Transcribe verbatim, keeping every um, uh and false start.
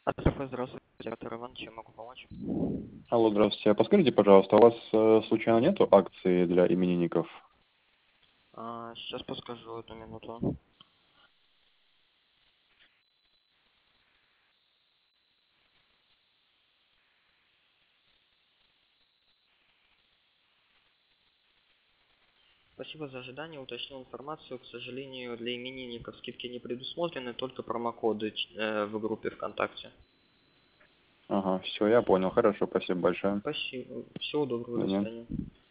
Альфа, здравствуйте, оператор Иван, чем могу помочь? Алло, здравствуйте. А подскажите, пожалуйста, у вас э, случайно нету акции для именинников? А, сейчас подскажу, одну минуту. Спасибо за ожидание, уточнил информацию. К сожалению, для именинников скидки не предусмотрены, только промокоды э, в группе ВКонтакте. Ага, все, я понял. Хорошо, спасибо большое. Спасибо, всего доброго, Да до нет. свидания.